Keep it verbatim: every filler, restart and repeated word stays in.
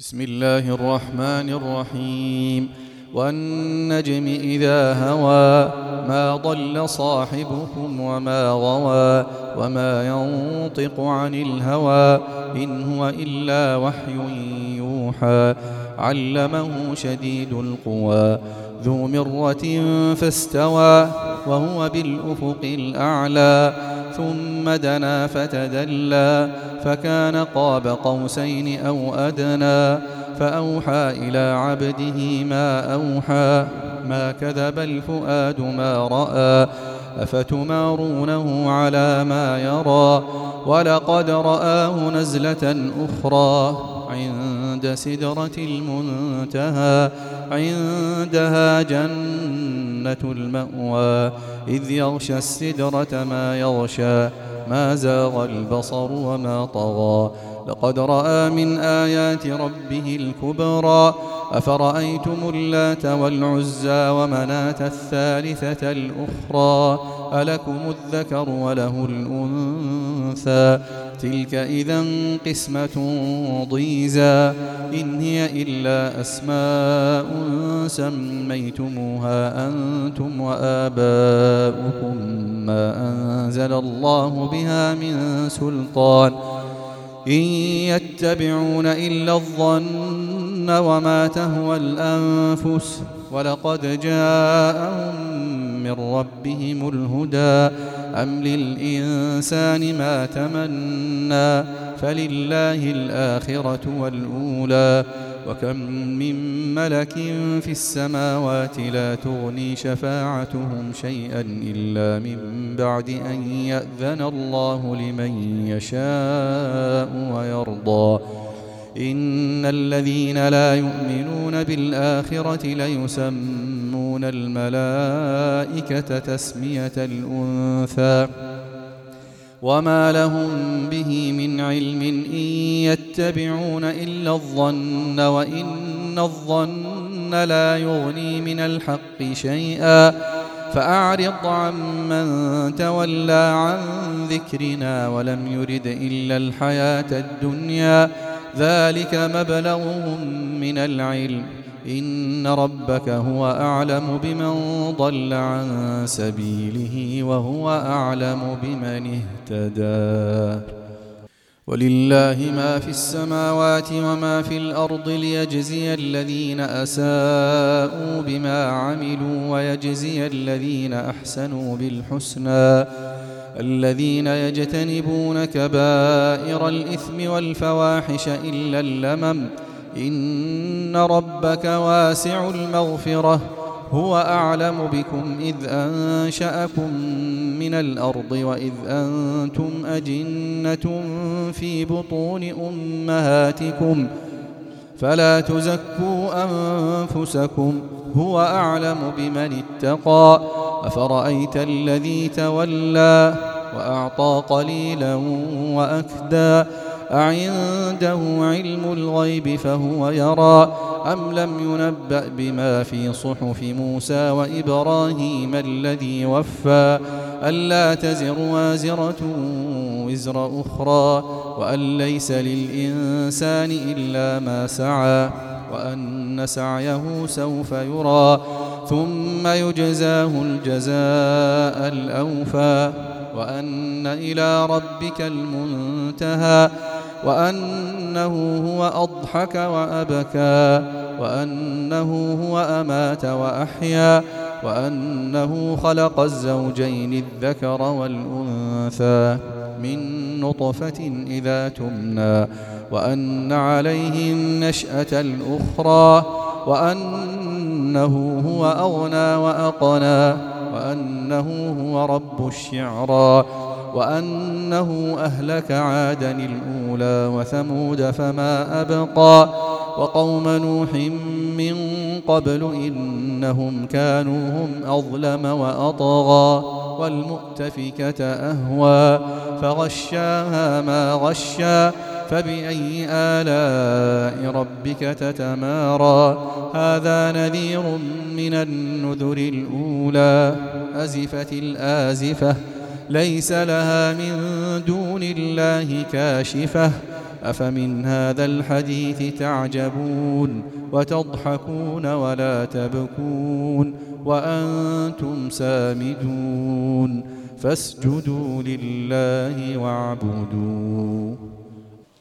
بسم الله الرحمن الرحيم. والنجم إذا هوى ما ضل صاحبكم وما غوى وما ينطق عن الهوى إن هو إلا وحي يوحى علمه شديد القوى ذو مرة فاستوى وهو بالأفق الأعلى ثم دنا فتدلى فكان قاب قوسين أو أدنى فأوحى إلى عبده ما أوحى ما كذب الفؤاد ما رأى أفتمارونه على ما يرى ولقد رآه نزلة أخرى عند سدرة المنتهى عندها جنة المأوى إذ يغشى السدرة ما يغشى ما زاغ البصر وما طغى لقد رأى من آيات ربه الكبرى أفرأيتم اللات والعزى ومناة الثالثة الأخرى ألكم الذكر وله الأنثى تلك إذا قسمة ضيزى إن هي إلا أسماء سميتموها أنتم وآباؤكم ما أنزل الله بها من سلطان إن يتبعون إلا الظن وما تهوى الأنفس ولقد جاءهم من ربهم الهدى أم للإنسان ما تمنى فلله الآخرة والأولى وكم من ملك في السماوات لا تغني شفاعتهم شيئا إلا من بعد أن يأذن الله لمن يشاء ويرضى إن الذين لا يؤمنون بالآخرة ليسمون الملائكة تسمية الأنثى وما لهم به من علم إن يتبعون إلا الظن وإن الظن لا يغني من الحق شيئا فأعرض عمن تولى عن ذكرنا ولم يرد إلا الحياة الدنيا ذلك مبلغهم من العلم إن ربك هو أعلم بمن ضل عن سبيله وهو أعلم بمن اهتدى ولله ما في السماوات وما في الأرض ليجزي الذين أساءوا بما عملوا ويجزي الذين أحسنوا بالحسنى الذين يجتنبون كبائر الإثم والفواحش إلا اللمم إن ربك واسع المغفرة هو أعلم بكم إذ أنشأكم من الأرض وإذ أنتم أجنة في بطون أمهاتكم فلا تزكوا أنفسكم هو أعلم بمن اتقى أفرأيت الذي تولى وأعطى قليلا وأكدى أعنده علم الغيب فهو يرى أم لم ينبأ بما في صحف موسى وإبراهيم الذي وفى ألا تزر وازرة وزر أخرى وأن ليس للإنسان إلا ما سعى وأن سعيه سوف يرى ثم يجزاه الجزاء الأوفى وأن إلى ربك المنتهى وأنه هو أضحك وأبكى وأنه هو أمات وأحيا وأنه خلق الزوجين الذكر والأنثى من نطفة إذا تمنى وأن عليه النشأة الأخرى وأنه هو أغنى وأقنى وأنه هو رب الشعرى وأنه أهلك عادا الأولى وثمود فما أبقى وقوم نوح من قبل إنهم كانوا هم أظلم وأطغى والمؤتفكة أهوى فغشاها ما غشى فبأي آلاء ربك تتمارى هذا نذير من النذر الأولى أزفت الآزفة ليس لها من دون الله كاشفة أفمن هذا الحديث تعجبون وتضحكون ولا تبكون وأنتم سامدون فاسجدوا لله واعبدوا.